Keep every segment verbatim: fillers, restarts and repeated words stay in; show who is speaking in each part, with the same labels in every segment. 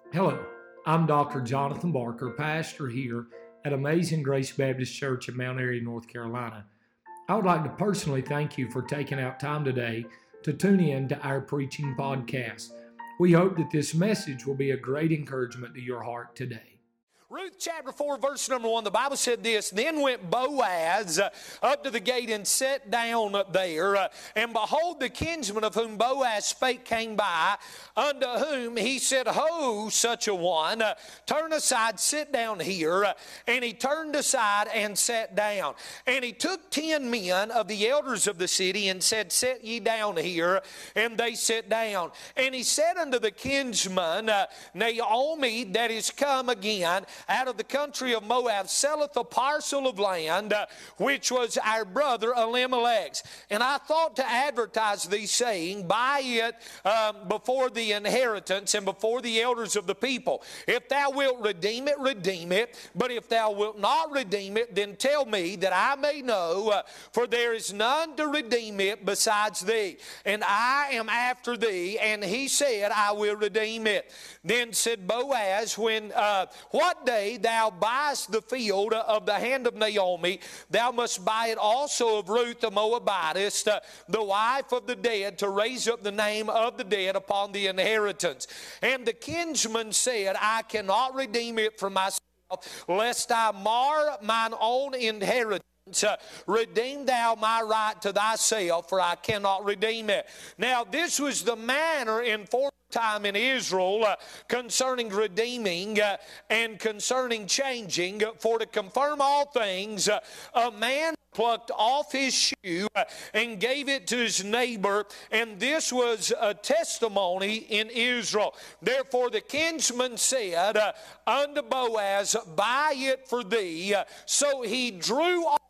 Speaker 1: Hello, I'm Doctor Jonathan Barker, pastor here at Amazing Grace Baptist Church in Mount Airy, North Carolina. I would like to personally thank you for taking out time today to tune in to our preaching podcast. We hope that this message will be a great encouragement to your heart today.
Speaker 2: Ruth chapter four, verse number one, the Bible said this, Then went Boaz uh, up to the gate and sat down up there, uh, and behold, the kinsman of whom Boaz spake came by, unto whom he said, Ho, such a one, uh, turn aside, sit down here. Uh, and he turned aside and sat down. And he took ten men of the elders of the city and said, Sit ye down here. And they sat down. And he said unto the kinsman, uh, Naomi, that is come again out of the country of Moab, selleth a parcel of land, uh, which was our brother Elimelech's. And I thought to advertise thee, saying, Buy it um, before the inheritance and before the elders of the people. If thou wilt redeem it, redeem it. But if thou wilt not redeem it, then tell me, that I may know, uh, for there is none to redeem it besides thee. And I am after thee. And he said, I will redeem it. Then said Boaz, When uh, what day thou buyest the field of the hand of Naomi, thou must buy it also of Ruth the Moabitess, uh, the wife of the dead, to raise up the name of the dead upon the inheritance. And the kinsman said, I cannot redeem it for myself, lest I mar mine own inheritance. Uh, redeem thou my right to thyself, for I cannot redeem it. Now this was the manner in former time in Israel uh, concerning redeeming uh, and concerning changing. Uh, for to confirm all things, uh, a man plucked off his shoe uh, and gave it to his neighbor, and this was a testimony in Israel. Therefore the kinsman said uh, unto Boaz, Buy it for thee. Uh, so he drew off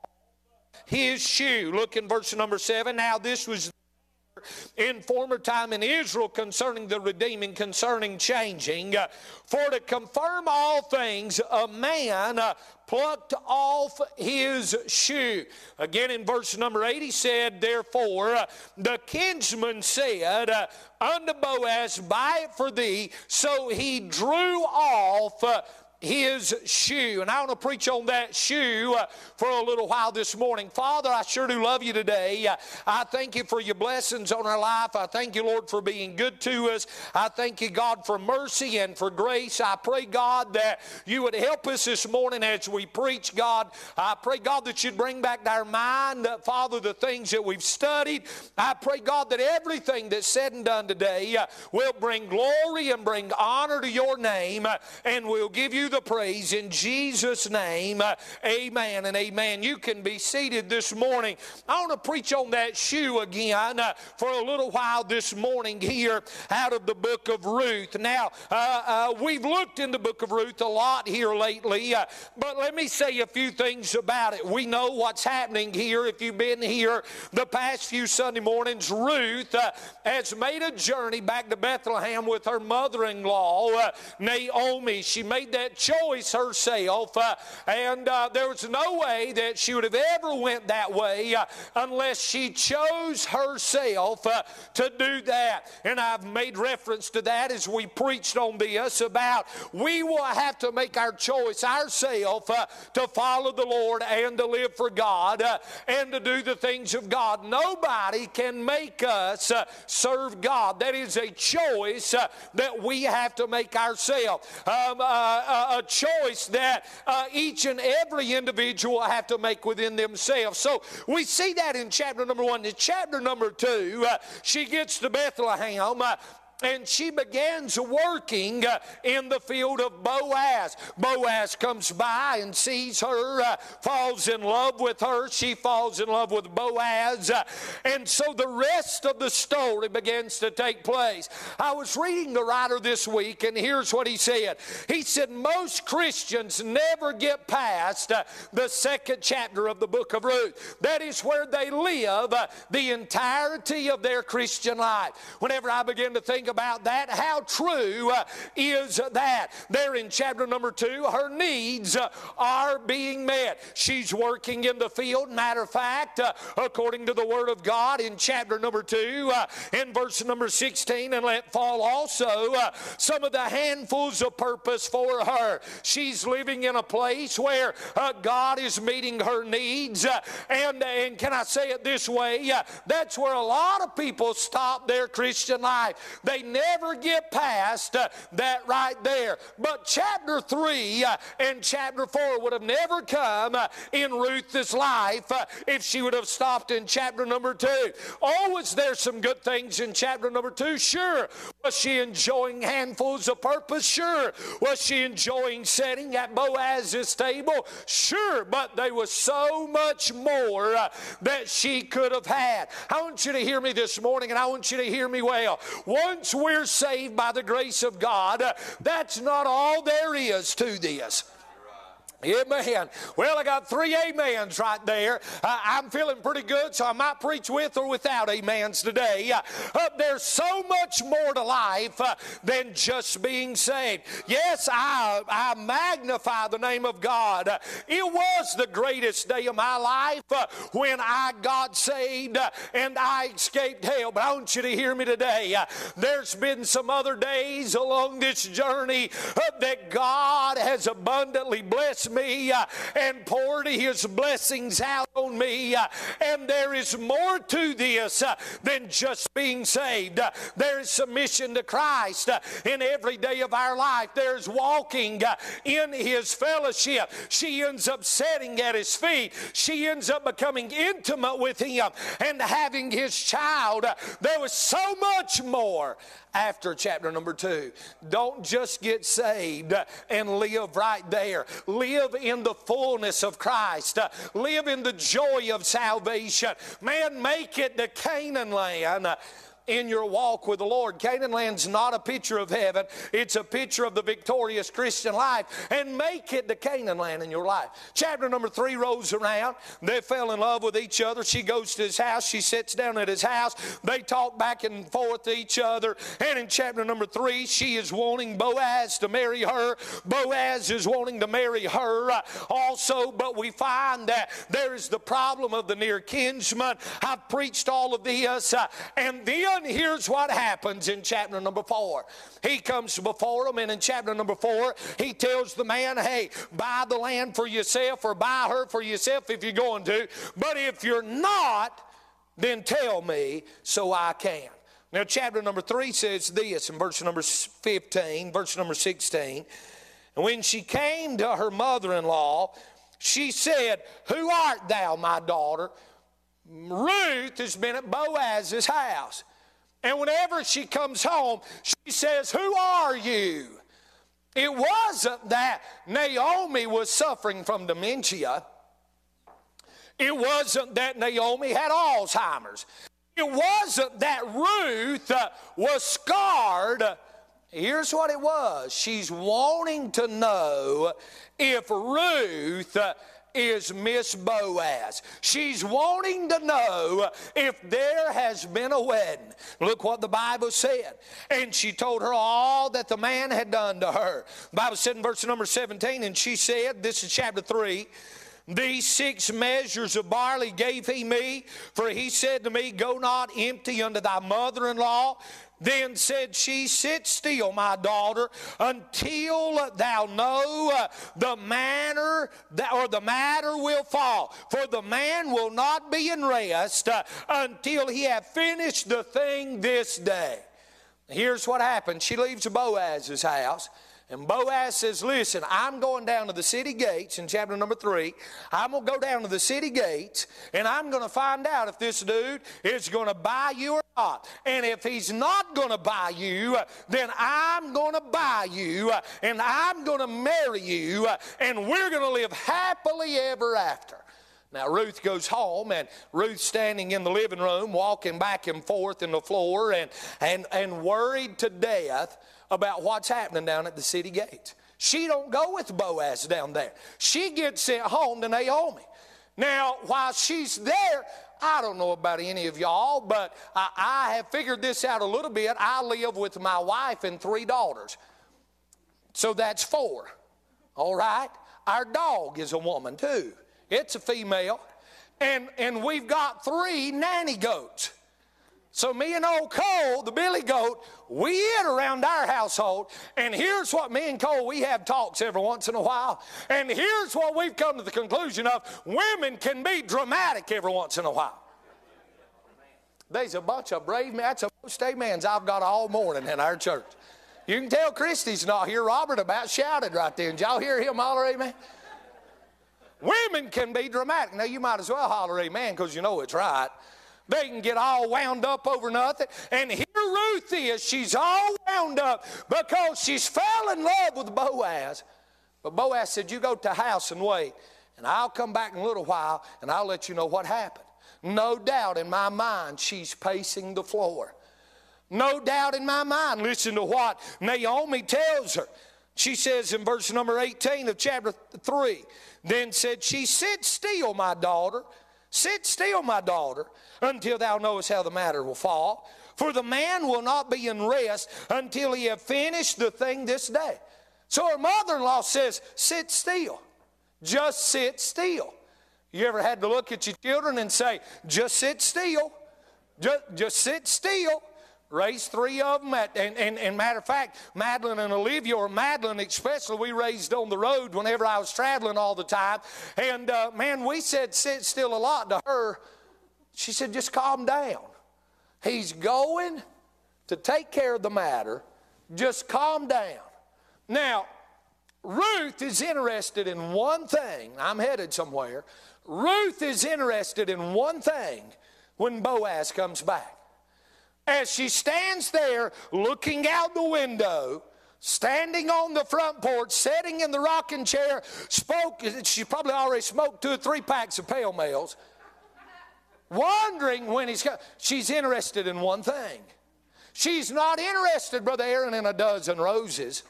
Speaker 2: his shoe. Look in verse number seven. Now this was in former time in Israel concerning the redeeming, concerning changing. Uh, for to confirm all things, a man uh, plucked off his shoe. Again in verse number eight he said, Therefore uh, the kinsman said uh, unto Boaz, Buy it for thee. So he drew off uh, his shoe. And I want to preach on that shoe uh, for a little while this morning. Father, I sure do love you today. Uh, I thank you for your blessings on our life. I thank you, Lord, for being good to us. I thank you, God, for mercy and for grace. I pray, God, that you would help us this morning as we preach, God. I pray, God, that you'd bring back to our mind, uh, Father, the things that we've studied. I pray, God, that everything that's said and done today uh, will bring glory and bring honor to your name, uh, and we'll give you the praise in Jesus' name. Uh, amen and amen. You can be seated this morning. I want to preach on that shoe again uh, for a little while this morning here out of the book of Ruth. Now, uh, uh, we've looked in the book of Ruth a lot here lately, uh, but let me say a few things about it. We know what's happening here. If you've been here the past few Sunday mornings, Ruth uh, has made a journey back to Bethlehem with her mother-in-law, uh, Naomi. She made that choice herself, uh, and uh, there was no way that she would have ever went that way uh, unless she chose herself uh, to do that. And I've made reference to that as we preached on this about we will have to make our choice ourselves uh, to follow the Lord and to live for God uh, and to do the things of God. Nobody can make us uh, serve God. That is a choice uh, that we have to make ourselves. Um, uh, uh, a choice that uh, each and every individual have to make within themselves. So we see that in chapter number one. In chapter number two, uh, she gets to Bethlehem. Uh, And she begins working uh, in the field of Boaz. Boaz comes by and sees her, uh, falls in love with her. She falls in love with Boaz. Uh, and so the rest of the story begins to take place. I was reading the writer this week, and here's what he said. He said, most Christians never get past uh, the second chapter of the book of Ruth. That is where they live uh, the entirety of their Christian life. Whenever I begin to think about that. How true uh, is that? There in chapter number two, her needs uh, are being met. She's working in the field. Matter of fact, uh, according to the Word of God in chapter number two, uh, in verse number sixteen, and let fall also uh, some of the handfuls of purpose for her. She's living in a place where uh, God is meeting her needs. Uh, and, and can I say it this way? Uh, that's where a lot of people stop their Christian life. They never get past uh, that right there. But chapter three uh, and chapter four would have never come uh, in Ruth's life uh, if she would have stopped in chapter number two. Oh, was there some good things in chapter number two? Sure. Was she enjoying handfuls of purpose? Sure. Was she enjoying sitting at Boaz's table? Sure. But there was so much more uh, that she could have had. I want you to hear me this morning, and I want you to hear me well. Once we're saved by the grace of God, uh, that's not all there is to this. Amen. Well, I got three amens right there. Uh, I'm feeling pretty good, so I might preach with or without amens today. Uh, uh, there's so much more to life uh, than just being saved. Yes, I, I magnify the name of God. Uh, it was the greatest day of my life uh, when I got saved uh, and I escaped hell. But I want you to hear me today. Uh, there's been some other days along this journey uh, that God has abundantly blessed me uh, and poured His blessings out on me, uh, and there is more to this uh, than just being saved. Uh, there is submission to Christ uh, in every day of our life. There's walking uh, in His fellowship. She ends up sitting at His feet. She ends up becoming intimate with Him and having His child. Uh, there was so much more after chapter number two. Don't just get saved uh, and live right there. Live in the fullness of Christ. Uh, live in the joy of salvation. Man, make it to Canaan land uh, in your walk with the Lord. Canaan land's not a picture of heaven. It's a picture of the victorious Christian life. And make it to Canaan land in your life. Chapter number three rolls around. They fell in love with each other. She goes to his house. She sits down at his house. They talk back and forth to each other. And in chapter number three, she is wanting Boaz to marry her. Boaz is wanting to marry her uh, also. But we find that there is the problem of the near kinsman. I've preached all of this. Uh, and then here's what happens in chapter number four. He comes before him, and in chapter number four, he tells the man, hey, buy the land for yourself or buy her for yourself if you're going to. But if you're not, then tell me so I can. Now, chapter number three says this in verse number fifteen, verse number sixteen. And when she came to her mother-in-law, she said, who art thou, my daughter? Ruth has been at Boaz's house. And whenever she comes home, she says, who are you? It wasn't that Naomi was suffering from dementia. It wasn't that Naomi had Alzheimer's. It wasn't that Ruth uh, was scarred. Here's what it was. She's wanting to know if Ruth uh, is Miss Boaz. She's wanting to know if there has been a wedding. Look what the Bible said. And she told her all that the man had done to her. The Bible said in verse number seventeen, and she said, this is chapter three, these six measures of barley gave he me, for he said to me, go not empty unto thy mother-in-law. Then said she, sit still, my daughter, until thou know uh, the manner, that, or the matter will fall. For the man will not be in rest uh, until he have finished the thing this day. Here's what happened. She leaves Boaz's house. And Boaz says, listen, I'm going down to the city gates in chapter number three. I'm going to go down to the city gates, and I'm going to find out if this dude is going to buy you or not. And if he's not going to buy you, then I'm going to buy you, and I'm going to marry you, and we're going to live happily ever after. Now, Ruth goes home, and Ruth's standing in the living room, walking back and forth in the floor, and, and, and worried to death about what's happening down at the city gates. She don't go with Boaz down there. She gets sent home to Naomi. Now, while she's there, I don't know about any of y'all, but I, I have figured this out a little bit. I live with my wife and three daughters. So that's four. All right? Our dog is a woman too. It's a female. And, and we've got three nanny goats. So me and old Cole, the billy goat, we eat around our household. And here's what me and Cole, we have talks every once in a while. And here's what we've come to the conclusion of. Women can be dramatic every once in a while. There's a bunch of brave men. That's the most amens I've got all morning in our church. You can tell Christy's not here. Robert about shouted right there. Did y'all hear him holler amen? Women can be dramatic. Now, you might as well holler amen because you know it's right. They can get all wound up over nothing. And here Ruth is. She's all wound up because she's fell in love with Boaz. But Boaz said, you go to the house and wait. And I'll come back in a little while and I'll let you know what happened. No doubt in my mind she's pacing the floor. No doubt in my mind. Listen to what Naomi tells her. She says in verse number eighteen of chapter three, then said she, sit still, my daughter. Sit still, my daughter, until thou knowest how the matter will fall. For the man will not be in rest until he have finished the thing this day. So her mother-in-law says, sit still. Just sit still. You ever had to look at your children and say, just sit still. Just, just sit still. Raised three of them. At, and, and, and matter of fact, Madeline and Olivia, or Madeline especially, we raised on the road whenever I was traveling all the time. And, uh, man, we said sit still a lot to her. She said, just calm down. He's going to take care of the matter. Just calm down. Now, Ruth is interested in one thing. I'm headed somewhere. Ruth is interested in one thing when Boaz comes back. As she stands there looking out the window, standing on the front porch, sitting in the rocking chair, spoke, she probably already smoked two or three packs of Pale Males, wondering when he's coming. She's interested in one thing. She's not interested, Brother Aaron, in a dozen roses.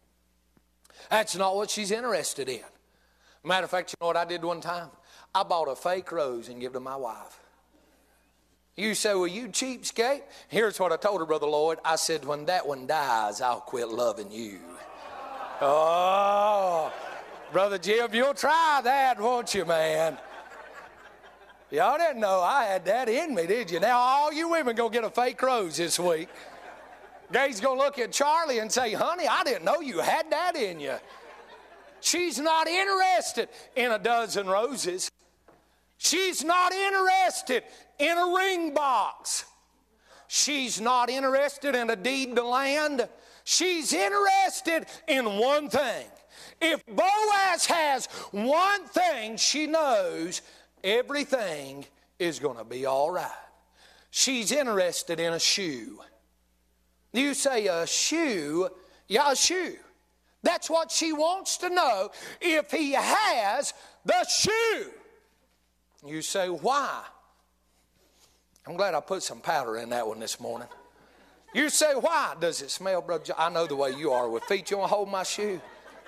Speaker 2: That's not what she's interested in. Matter of fact, you know what I did one time? I bought a fake rose and gave it to my wife. You say, well, you cheapskate. Here's what I told her, Brother Lloyd. I said, when that one dies, I'll quit loving you. Oh, Brother Jim, you'll try that, won't you, man? Y'all didn't know I had that in me, did you? Now all you women go get a fake rose this week. Gay's going to look at Charlie and say, honey, I didn't know you had that in you. She's not interested in a dozen roses. She's not interested in a ring box. She's not interested in a deed to land. She's interested in one thing. If Boaz has one thing, she knows everything is going to be all right. She's interested in a shoe. You say a shoe? Yeah, a shoe. That's what she wants to know, if he has the shoe. You say, why? I'm glad I put some powder in that one this morning. You say, why? Does it smell, Brother John? I know the way you are with feet. You want to hold my shoe?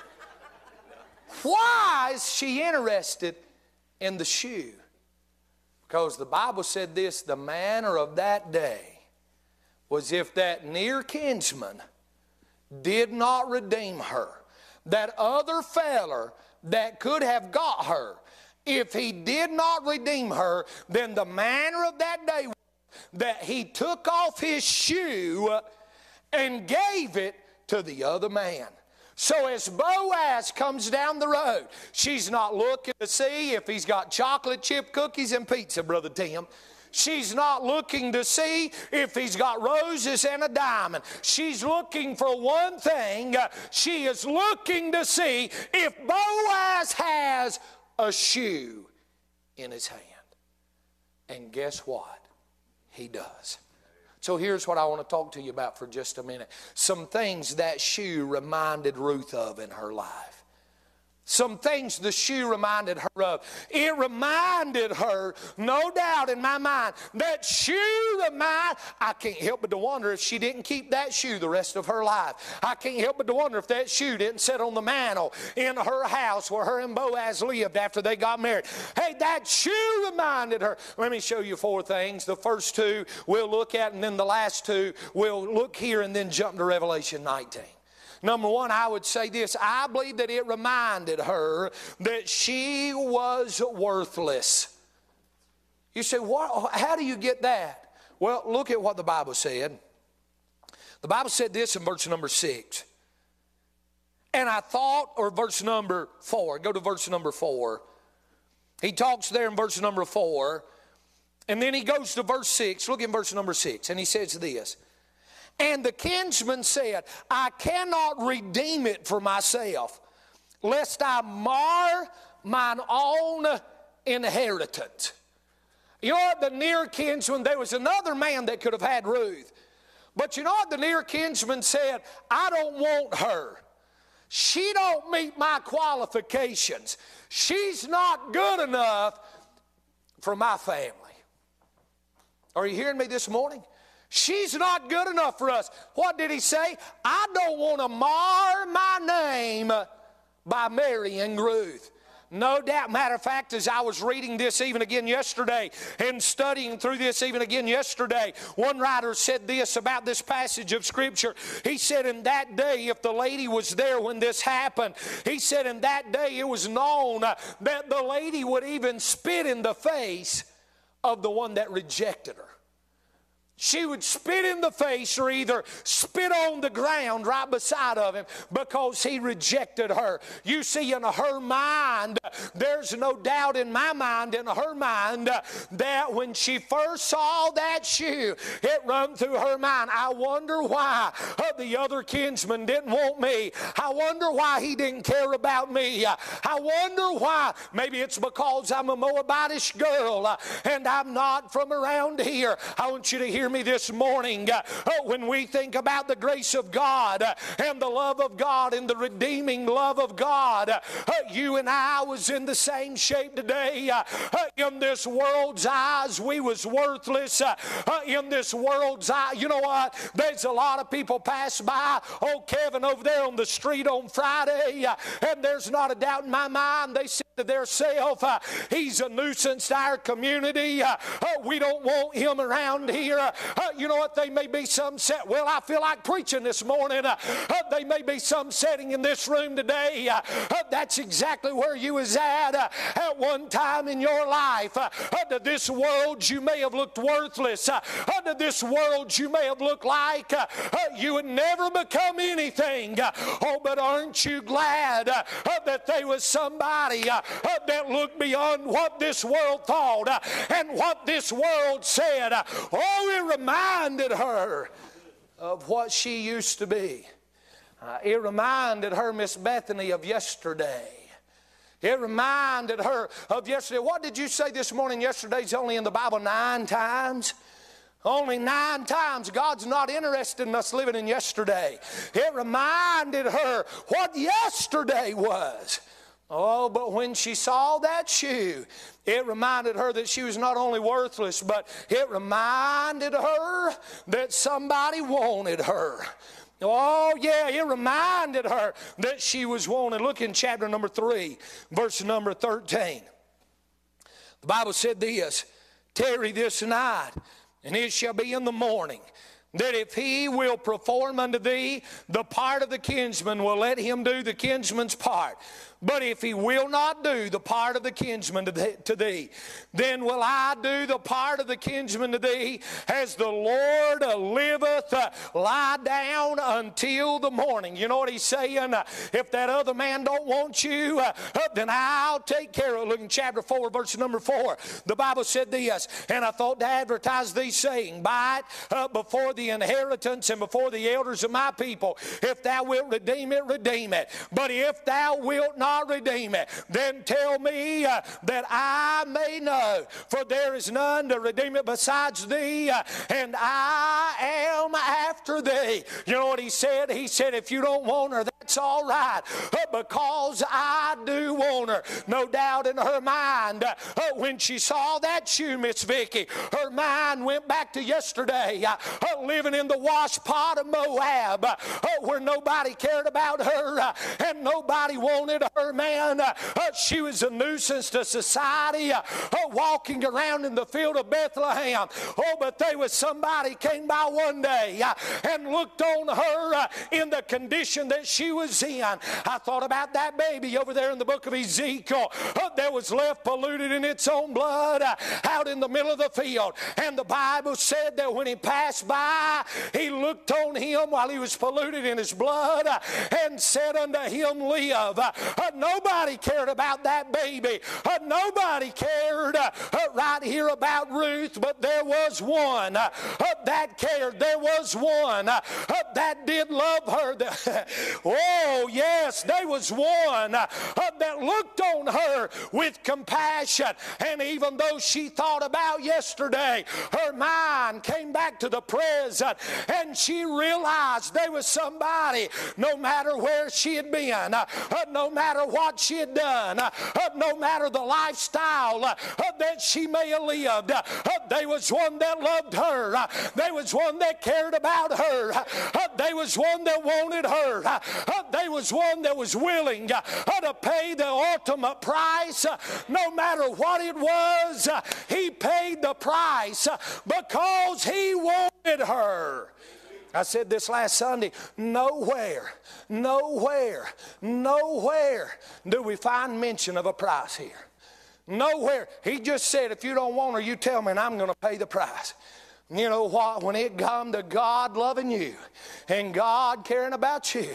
Speaker 2: Why is she interested in the shoe? Because the Bible said this, the manner of that day was if that near kinsman did not redeem her, that other feller that could have got her, if he did not redeem her, then the manner of that day was that he took off his shoe and gave it to the other man. So as Boaz comes down the road, she's not looking to see if he's got chocolate chip cookies and pizza, Brother Tim. She's not looking to see if he's got roses and a diamond. She's looking for one thing. She is looking to see if Boaz has a shoe in his hand. And guess what? He does. So here's what I want to talk to you about for just a minute. Some things that shoe reminded Ruth of in her life. some things the shoe reminded her of. It reminded her, no doubt in my mind, that shoe of mine. I can't help but to wonder if she didn't keep that shoe the rest of her life. I can't help but to wonder if that shoe didn't sit on the mantle in her house where her and Boaz lived after they got married. Hey, that shoe reminded her. Let me show you four things. The first two we'll look at, and then the last two we'll look here and then jump to Revelation nineteen. Number one, I would say this. I believe that it reminded her that she was worthless. You say, what? How do you get that? Well, look at what the Bible said. The Bible said this in verse number six. And I thought, or verse number four. Go to verse number four. He talks there in verse number four. And then he goes to verse six. Look in verse number six. And he says this. And the kinsman said, I cannot redeem it for myself, lest I mar mine own inheritance. You know what, the near kinsman, there was another man that could have had Ruth. But you know what the near kinsman said? I don't want her. She don't meet my qualifications. She's not good enough for my family. Are you hearing me this morning? She's not good enough for us. What did he say? I don't want to mar my name by marrying Ruth. No doubt. Matter of fact, as I was reading this even again yesterday and studying through this even again yesterday, one writer said this about this passage of Scripture. He said, in that day, if the lady was there when this happened, he said, in that day it was known that the lady would even spit in the face of the one that rejected her. She would spit in the face or either spit on the ground right beside of him because he rejected her. You see, in her mind, there's no doubt in my mind, in her mind, that when she first saw that shoe, it run through her mind, I wonder why the other kinsman didn't want me. I wonder why he didn't care about me. I wonder why. Maybe it's because I'm a Moabitish girl and I'm not from around here. I want you to hear me this morning. Uh, when we think about the grace of God uh, and the love of God and the redeeming love of God, uh, you and I was in the same shape today. Uh, uh, in this world's eyes, we was worthless. Uh, uh, in this world's eye, you know what? There's a lot of people pass by. Oh, Kevin over there on the street on Friday, uh, and there's not a doubt in my mind. They said to themselves, uh, he's a nuisance to our community. Uh, uh, we don't want him around here. Uh, Uh, you know what? They may be some set. Well, I feel like preaching this morning. Uh, uh, they may be some setting in this room today. Uh, uh, that's exactly where you was at uh, at one time in your life. Uh, uh, to this world, you may have looked worthless. Uh, uh, to this world, you may have looked like uh, uh, you would never become anything. Uh, oh, but aren't you glad uh, uh, that there was somebody uh, uh, that looked beyond what this world thought uh, and what this world said? Uh, oh, it reminded her of what she used to be. Uh, it reminded her, Miss Bethany, of yesterday. It reminded her of yesterday. What did you say this morning? Yesterday's only in the Bible nine times. Only nine times. God's not interested in us living in yesterday. It reminded her what yesterday was. Oh, but when she saw that shoe, it reminded her that she was not only worthless, but it reminded her that somebody wanted her. Oh, yeah, it reminded her that she was wanted. Look in chapter number three, verse number thirteen. The Bible said this, tarry this night, and it shall be in the morning, that if he will perform unto thee the part of the kinsman, will let him do the kinsman's part. But if he will not do the part of the kinsman to, the, to thee, then will I do the part of the kinsman to thee, as the Lord liveth, uh, lie down until the morning. You know what he's saying? Uh, if that other man don't want you, uh, uh, then I'll take care of it. Look in chapter four, verse number four. The Bible said this, and I thought to advertise thee, saying, buy it uh, before the the inheritance and before the elders of my people. If thou wilt redeem it, redeem it. But if thou wilt not redeem it, then tell me uh, that I may know. For there is none to redeem it besides thee, uh, and I am after thee. You know what he said? He said, if you don't want her, that's all right, uh, because I do want her. No doubt in her mind, uh, when she saw that shoe, Miss Vicky, her mind went back to yesterday, uh, uh, living in the wash pot of Moab, uh, uh, where nobody cared about her uh, and nobody wanted her, man. Uh, uh, she was a nuisance to society, uh, uh, walking around in the field of Bethlehem. Oh, but there was somebody came by one day uh, and looked on her uh, in the condition that she was in. I thought about that baby over there in the book of Ezekiel uh, that was left polluted in its own blood uh, out in the middle of the field. And the Bible said that when he passed by, he looked on him while he was polluted in his blood uh, and said unto him, live. Uh, uh, nobody cared about that baby. Uh, nobody cared uh, uh, right here about Ruth, but there was one uh, uh, that cared. There was one uh, uh, that did love her. Oh, yes, there was one uh, uh, that looked on her with compassion. And even though she thought about yesterday, her mind came back to the present, and she realized there was somebody, no matter where she had been, uh, uh, no matter what she had done, uh, uh, no matter the lifestyle uh, uh, that she may have lived, uh, uh, there was one that loved her. Uh, there was one that cared about her. Uh, uh, there was one that wanted her. Uh, uh, there was one that was willing uh, uh, to pay the ultimate price. Uh, no matter what it was, uh, he paid the price uh, because he wanted her. I said this last Sunday, nowhere, nowhere, nowhere do we find mention of a price here. Nowhere. He just said, if you don't want her, you tell me and I'm going to pay the price. You know what? When it come to God loving you and God caring about you,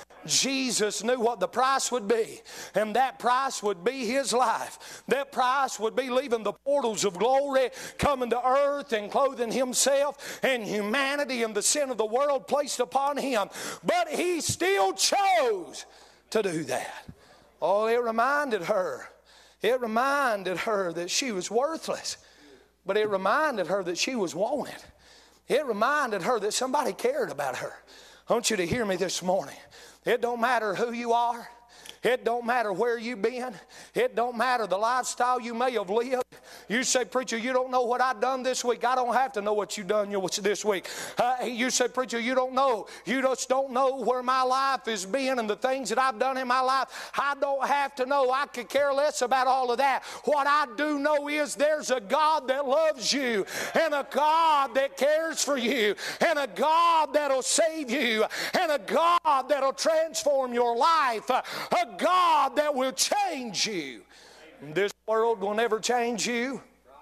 Speaker 2: Jesus knew what the price would be, and that price would be his life. That price would be leaving the portals of glory, coming to earth and clothing himself and humanity and the sin of the world placed upon him. But he still chose to do that. Oh, it reminded her. It reminded her that she was worthless, but it reminded her that she was wanted. It reminded her that somebody cared about her. I want you to hear me this morning. It don't matter who you are. It don't matter where you've been. It don't matter the lifestyle you may have lived. You say, preacher, you don't know what I've done this week. I don't have to know what you've done this week. Uh, you say, preacher, you don't know. You just don't know where my life has been and the things that I've done in my life. I don't have to know. I could care less about all of that. What I do know is there's a God that loves you, and a God that cares for you, and a God that'll save you, and a God that'll transform your life. A God that will change you. This world will never change you.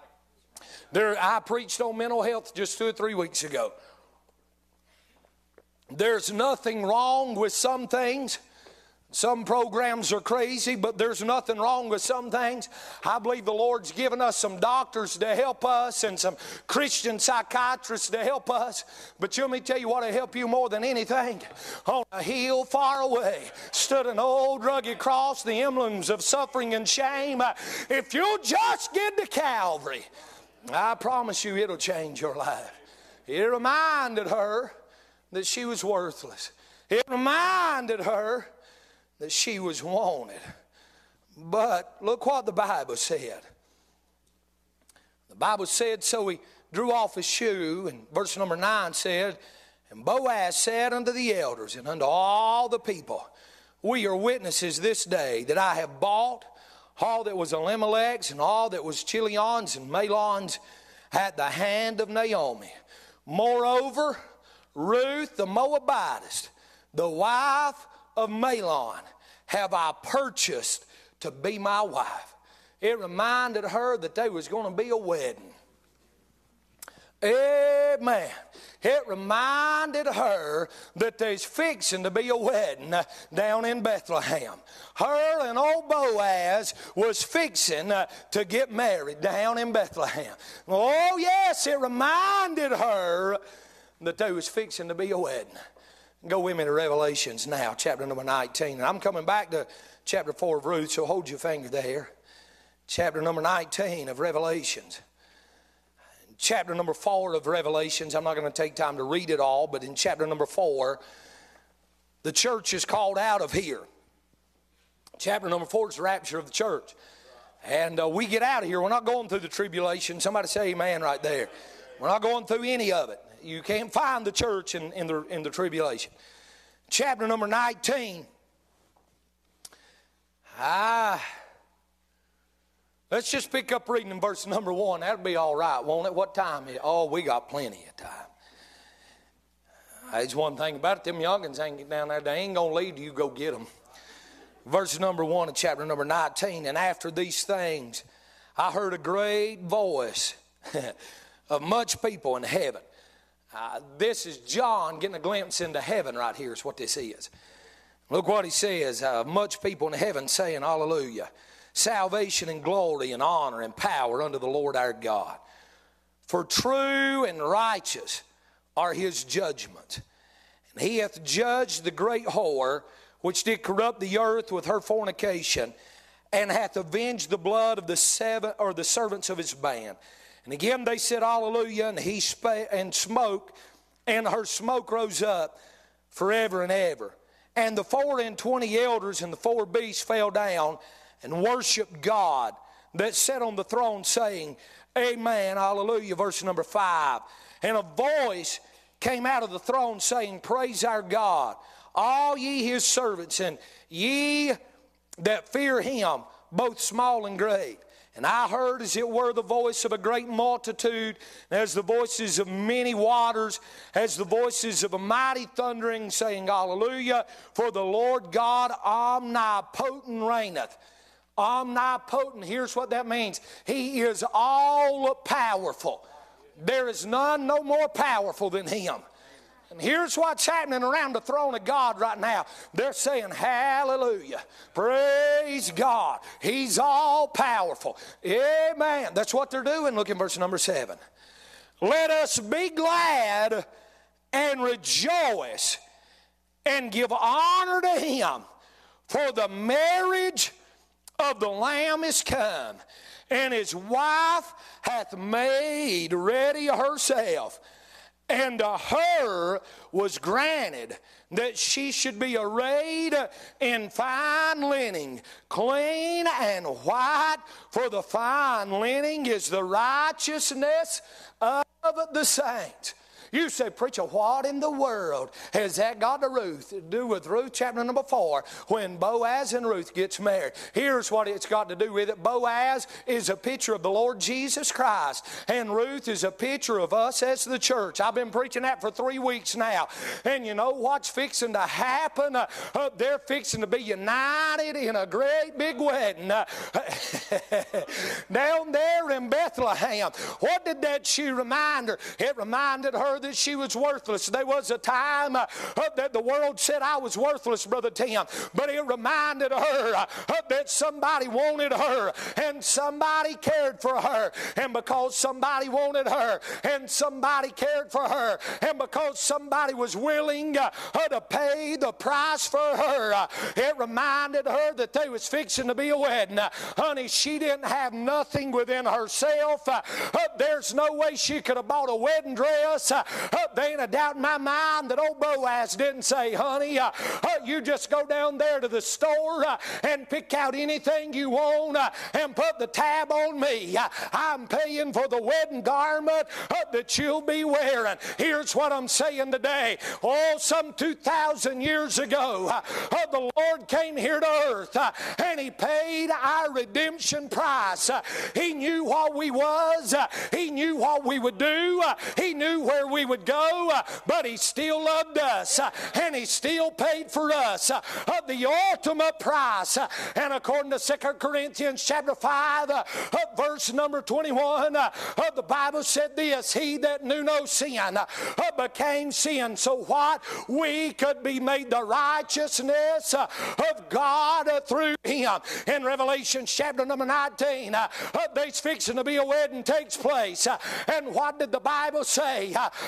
Speaker 2: There, I preached on mental health just two or three weeks ago. There's nothing wrong with some things. Some programs are crazy, but there's nothing wrong with some things. I believe the Lord's given us some doctors to help us and some Christian psychiatrists to help us. But let me tell you what will help you more than anything. On a hill far away stood an old rugged cross, the emblems of suffering and shame. If you'll just get to Calvary, I promise you it'll change your life. It reminded her that she was worthless. It reminded her that she was wanted. But look what the Bible said. The Bible said, so he drew off his shoe, and verse number nine said, and Boaz said unto the elders and unto all the people, we are witnesses this day that I have bought all that was Elimelech's and all that was Chilion's and Mahlon's at the hand of Naomi. Moreover, Ruth the Moabitess, the wife of Mahlon, have I purchased to be my wife. It reminded her that there was going to be a wedding. Amen. It reminded her that there's fixing to be a wedding down in Bethlehem. Her and old Boaz was fixing to get married down in Bethlehem. Oh yes, it reminded her that they was fixing to be a wedding. Go with me to Revelations now, chapter number nineteen. And I'm coming back to chapter four of Ruth, so hold your finger there. Chapter number nineteen of Revelations. Chapter number four of Revelations, I'm not going to take time to read it all, but in chapter number four, the church is called out of here. Chapter number four is the rapture of the church. And uh, we get out of here. We're not going through the tribulation. Somebody say amen right there. We're not going through any of it. You can't find the church in, in, the, in the tribulation. Chapter number nineteen. Ah, let's just pick up reading in verse number one. That'll be all right, won't it? What time is it? Oh, we got plenty of time. There's one thing about it. Them youngins ain't down there. They ain't going to leave you go get them. Verse number one of chapter number nineteen. And after these things, I heard a great voice of much people in heaven. Uh, this is John getting a glimpse into heaven right here is what this is. Look what he says. Uh, much people in heaven saying, hallelujah. Salvation and glory and honor and power unto the Lord our God. For true and righteous are his judgments. And he hath judged the great whore, which did corrupt the earth with her fornication, and hath avenged the blood of the seven or the servants of his band. And again they said, hallelujah, and he spake and smoke, and her smoke rose up forever and ever. And the four and twenty elders and the four beasts fell down and worshiped God that sat on the throne, saying, amen, hallelujah. Verse number five. And a voice came out of the throne saying, praise our God, all ye his servants, and ye that fear him, both small and great. And I heard as it were the voice of a great multitude, as the voices of many waters, as the voices of a mighty thundering, saying, hallelujah, for the Lord God omnipotent reigneth. Omnipotent, here's what that means. He is all powerful. There is none no more powerful than him. And here's what's happening around the throne of God right now. They're saying, hallelujah, praise God. He's all powerful. Amen. That's what they're doing. Look in verse number seven. Let us be glad and rejoice and give honor to him, for the marriage of the Lamb is come, and his wife hath made ready herself. And to her was granted that she should be arrayed in fine linen, clean and white, for the fine linen is the righteousness of the saints. You say, preacher, what in the world has that got to Ruth to do with Ruth chapter number four when Boaz and Ruth gets married? Here's what it's got to do with it. Boaz is a picture of the Lord Jesus Christ, and Ruth is a picture of us as the church. I've been preaching that for three weeks now. And you know what's fixing to happen? Uh, uh, they're fixing to be united in a great big wedding uh, down there in Bethlehem. What did that she remind her? It reminded her that she was worthless. There was a time uh, that the world said I was worthless, Brother Tim, but it reminded her uh, that somebody wanted her and somebody cared for her, and because somebody wanted her and somebody cared for her, and because somebody was willing uh, to pay the price for her, uh, it reminded her that they was fixing to be a wedding. Uh, honey, she didn't have nothing within herself. Uh, uh, there's no way she could have bought a wedding dress. Uh, Uh, there ain't a doubt in my mind that old Boaz didn't say, honey, uh, uh, you just go down there to the store uh, and pick out anything you want uh, and put the tab on me. Uh, I'm paying for the wedding garment uh, that you'll be wearing. Here's what I'm saying today. Oh, some two thousand years ago, uh, uh, the Lord came here to earth uh, and he paid our redemption price. Uh, he knew what we was. Uh, he knew what we would do. Uh, he knew where we would go, uh, but he still loved us, uh, and he still paid for us uh, uh, the ultimate price. Uh, and according to Second Corinthians chapter five, uh, uh, verse number twenty-one, uh, uh, the Bible said this, he that knew no sin uh, uh, became sin, so what? We could be made the righteousness uh, of God uh, through him. In Revelation chapter number nineteen, uh, uh, there's fixing to be a wedding takes place, uh, and what did the Bible say? Uh,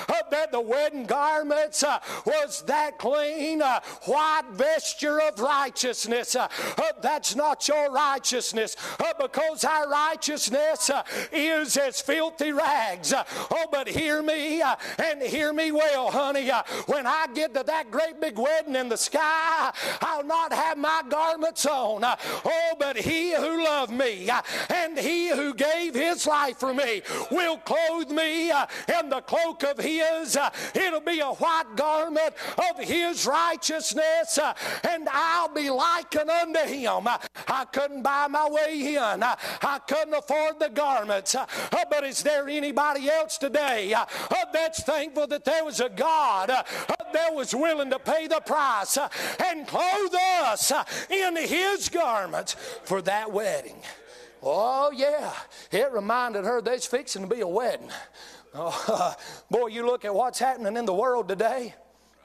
Speaker 2: that the wedding garments uh, was that clean, uh, white vesture of righteousness. Uh, uh, that's not your righteousness, uh, because our righteousness uh, is as filthy rags. Uh, oh, but hear me, uh, and hear me well, honey. Uh, when I get to that great big wedding in the sky, I'll not have my garments on. Uh, oh, but he who loved me uh, and he who gave his life for me will clothe me uh, in the cloak of his. Uh, it'll be a white garment of his righteousness, uh, and I'll be likened unto him. Uh, I couldn't buy my way in. Uh, I couldn't afford the garments. Uh, uh, but is there anybody else today uh, uh, that's thankful that there was a God uh, uh, that was willing to pay the price uh, and clothe us uh, in his garments for that wedding? Oh, yeah. It reminded her there's fixing to be a wedding. Oh, uh, boy, you look at what's happening in the world today.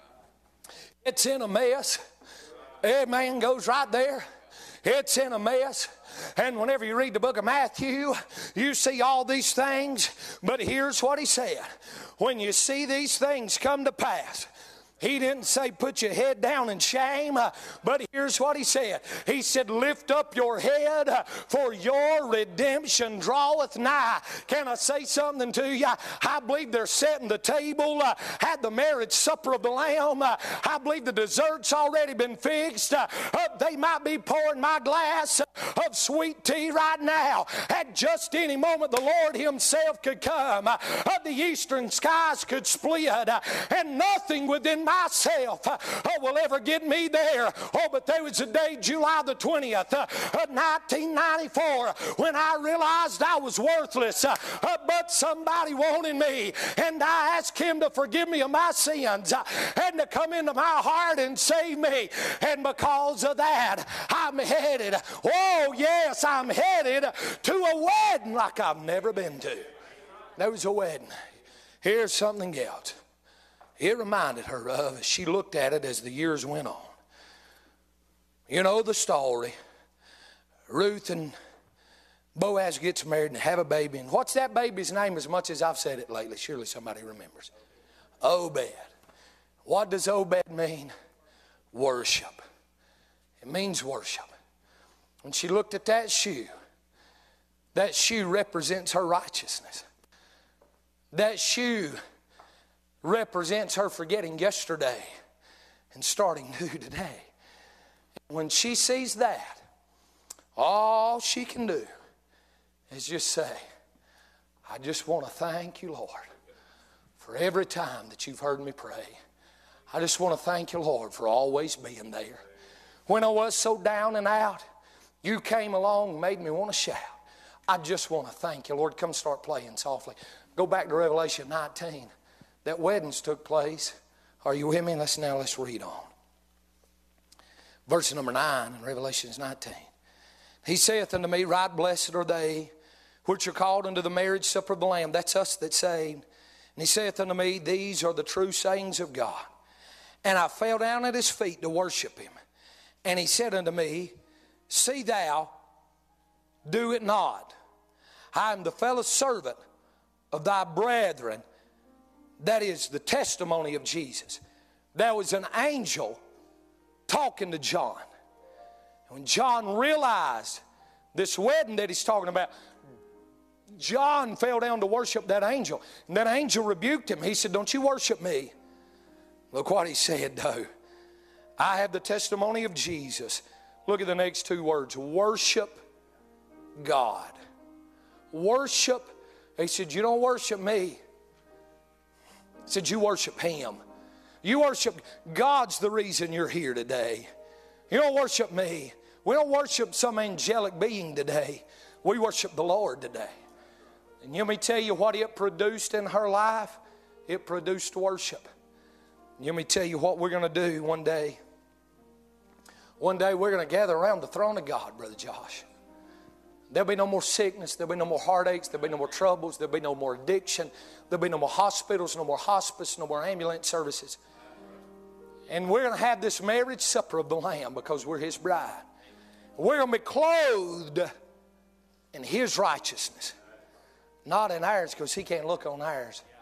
Speaker 2: It's in a mess. Amen goes right there. It's in a mess. And whenever you read the book of Matthew, you see all these things. But here's what he said. When you see these things come to pass, he didn't say put your head down in shame, uh, but here's what he said. He said, lift up your head, uh, for your redemption draweth nigh. Can I say something to you? I believe they're setting the table, uh, had the marriage supper of the Lamb. Uh, I believe the dessert's already been fixed. Uh, uh, they might be pouring my glass of sweet tea right now. At just any moment, the Lord himself could come. Uh, uh, the eastern skies could split, uh, and nothing within myself uh, oh, will ever get me there. Oh, but there was a day, July the twentieth uh, of nineteen ninety-four, when I realized I was worthless, uh, uh, but somebody wanted me, and I asked him to forgive me of my sins uh, and to come into my heart and save me. And because of that, I'm headed, oh yes, I'm headed to a wedding like I've never been to. There was a wedding. Here's something else it reminded her of as she looked at it as the years went on. You know the story. Ruth and Boaz gets married and have a baby. And what's that baby's name, as much as I've said it lately? Surely somebody remembers. Obed. What does Obed mean? Worship. It means worship. When she looked at that shoe, that shoe represents her righteousness. That shoe represents her forgetting yesterday and starting new today. When she sees that, all she can do is just say, I just want to thank you, Lord, for every time that you've heard me pray. I just want to thank you, Lord, for always being there. When I was so down and out, you came along and made me want to shout. I just want to thank you, Lord. Come start playing softly. Go back to Revelation nineteen. That weddings took place. Are you with me? Let's now let's read on. Verse number nine in Revelation nineteen. He saith unto me, right blessed are they which are called unto the marriage supper of the Lamb. That's us that saved. And he saith unto me, these are the true sayings of God. And I fell down at his feet to worship him. And he said unto me, see thou, do it not. I am the fellow servant of thy brethren. That is the testimony of Jesus. There was an angel talking to John. When John realized this wedding that he's talking about, John fell down to worship that angel. And that angel rebuked him. He said, don't you worship me. Look what he said, though. I have the testimony of Jesus. Look at the next two words. Worship God. Worship. He said, you don't worship me. He said, you worship him. You worship, God's the reason you're here today. You don't worship me. We don't worship some angelic being today. We worship the Lord today. And let me tell you what it produced in her life. It produced worship. And let me tell you what we're going to do one day. One day we're going to gather around the throne of God, Brother Josh. There'll be no more sickness. There'll be no more heartaches. There'll be no more troubles. There'll be no more addiction. There'll be no more hospitals, no more hospice, no more ambulance services. And we're going to have this marriage supper of the Lamb because we're his bride. We're going to be clothed in his righteousness. Not in ours, because he can't look on ours.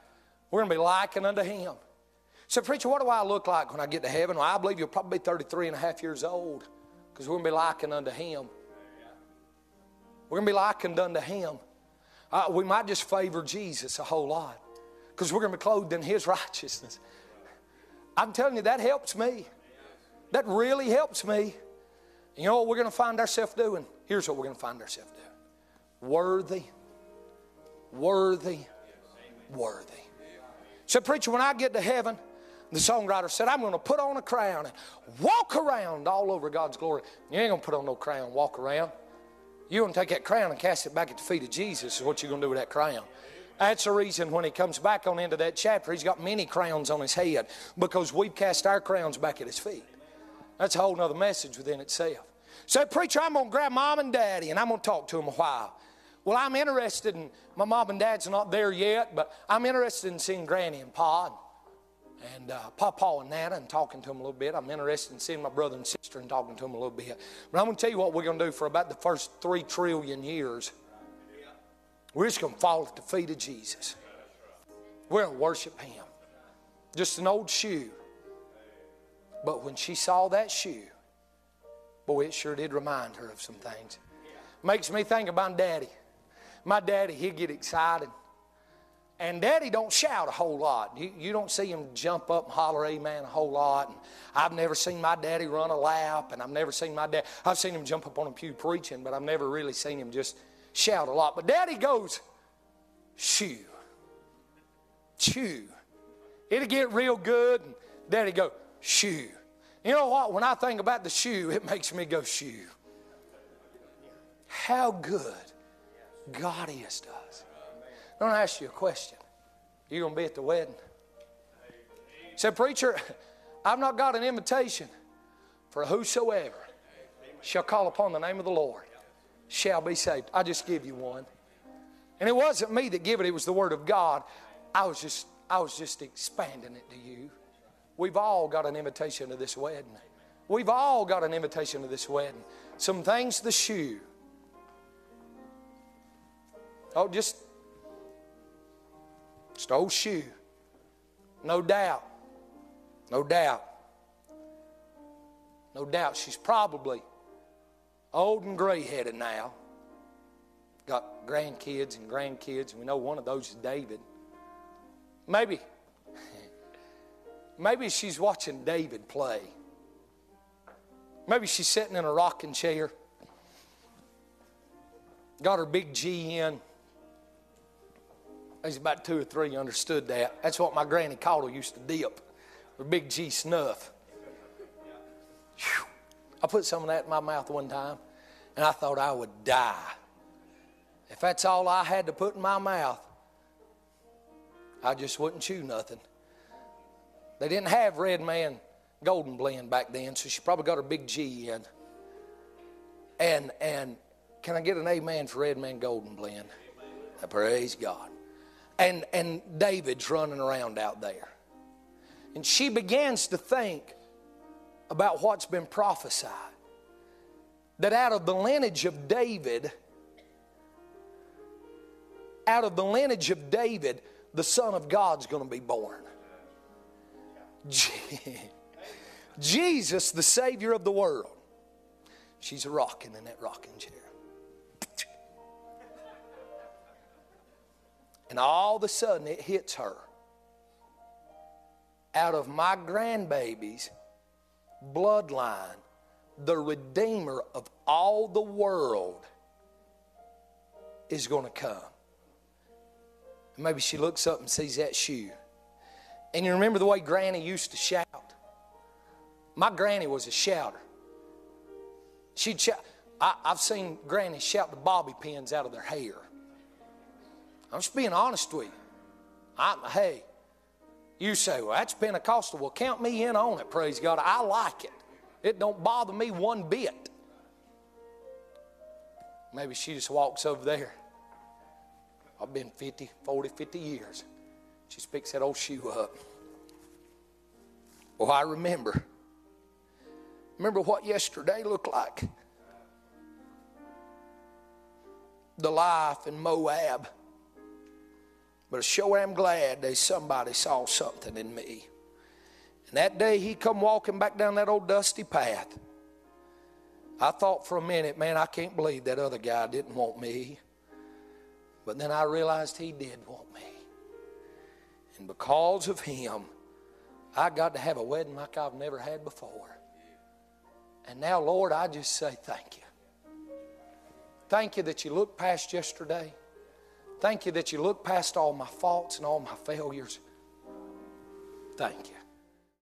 Speaker 2: We're going to be likened unto Him. So, preacher, what do I look like when I get to heaven? Well, I believe you'll probably be thirty-three and a half years old, because we're going to be likened unto Him. We're going to be likened unto Him. Uh, we might just favor Jesus a whole lot, because we're going to be clothed in His righteousness. I'm telling you, that helps me. That really helps me. You know what we're going to find ourselves doing? Here's what we're going to find ourselves doing. Worthy, worthy, worthy. So, preacher, when I get to heaven, the songwriter said, I'm going to put on a crown and walk around all over God's glory. You ain't going to put on no crown and walk around. You're going to take that crown and cast it back at the feet of Jesus is what you're going to do with that crown. That's the reason when he comes back on into that chapter, he's got many crowns on his head, because we've cast our crowns back at his feet. That's a whole other message within itself. So, preacher, I'm going to grab mom and daddy and I'm going to talk to them a while. Well, I'm interested in, my mom and dad's not there yet, but I'm interested in seeing Granny and Pa and uh, Papa and Nana and talking to them a little bit. I'm interested in seeing my brother and sister and talking to them a little bit. But I'm going to tell you what we're going to do for about the first three trillion years. We're just going to fall at the feet of Jesus. We're going to worship Him. Just an old shoe. But when she saw that shoe, boy, it sure did remind her of some things. Makes me think about Daddy. My daddy, he'd get excited. And Daddy don't shout a whole lot. You, you don't see him jump up and holler amen a whole lot. And I've never seen my daddy run a lap, and I've never seen my dad. I've seen him jump up on a pew preaching, but I've never really seen him just shout a lot. But Daddy goes, shoo, shoo. It'll get real good, and Daddy go, shoo. You know what? When I think about the shoe, it makes me go shoo. How good God is to us. I'm going to ask you a question. You going to be at the wedding? Say, preacher, I've not got an invitation for whosoever shall call upon the name of the Lord shall be saved. I just give you one. And it wasn't me that gave it. It was the Word of God. I was just, I was just expanding it to you. We've all got an invitation to this wedding. We've all got an invitation to this wedding. Some things the shoe. Oh, just, just old shoe. No doubt. No doubt. No doubt she's probably old and gray-headed now. Got grandkids and grandkids, and we know one of those is David. Maybe, maybe she's watching David play. Maybe she's sitting in a rocking chair. Got her big G in. There's about two or three understood that. That's what my granny Caudle used to dip. Her big G snuff. Whew. I put some of that in my mouth one time, and I thought I would die. If that's all I had to put in my mouth, I just wouldn't chew nothing. They didn't have Red Man Golden Blend back then, so she probably got her big G in. And, and can I get an amen for Red Man Golden Blend? Amen. Praise God. And, and David's running around out there. And she begins to think about what's been prophesied. That out of the lineage of David, out of the lineage of David, the Son of God's going to be born. Jesus, the Savior of the world. She's rocking in that rocking chair. And all of a sudden it hits her. Out of my grandbaby's bloodline, the Redeemer of all the world is going to come. And maybe she looks up and sees that shoe. And you remember the way Granny used to shout? My granny was a shouter. She'd shout. I, I've seen grannies shout the bobby pins out of their hair. I'm just being honest with you. I'm, hey, you say, well, that's Pentecostal. Well, count me in on it, praise God. I like it. It don't bother me one bit. Maybe she just walks over there. I've been fifty, forty, fifty years. She picks that old shoe up. Well, I remember. Remember what yesterday looked like? The life in Moab. But I sure am glad that somebody saw something in me. And that day he come walking back down that old dusty path. I thought for a minute, man, I can't believe that other guy didn't want me. But then I realized he did want me. And because of him, I got to have a wedding like I've never had before. And now, Lord, I just say thank you. Thank you that you looked past yesterday. Thank you that you looked past all my faults and all my failures. Thank you.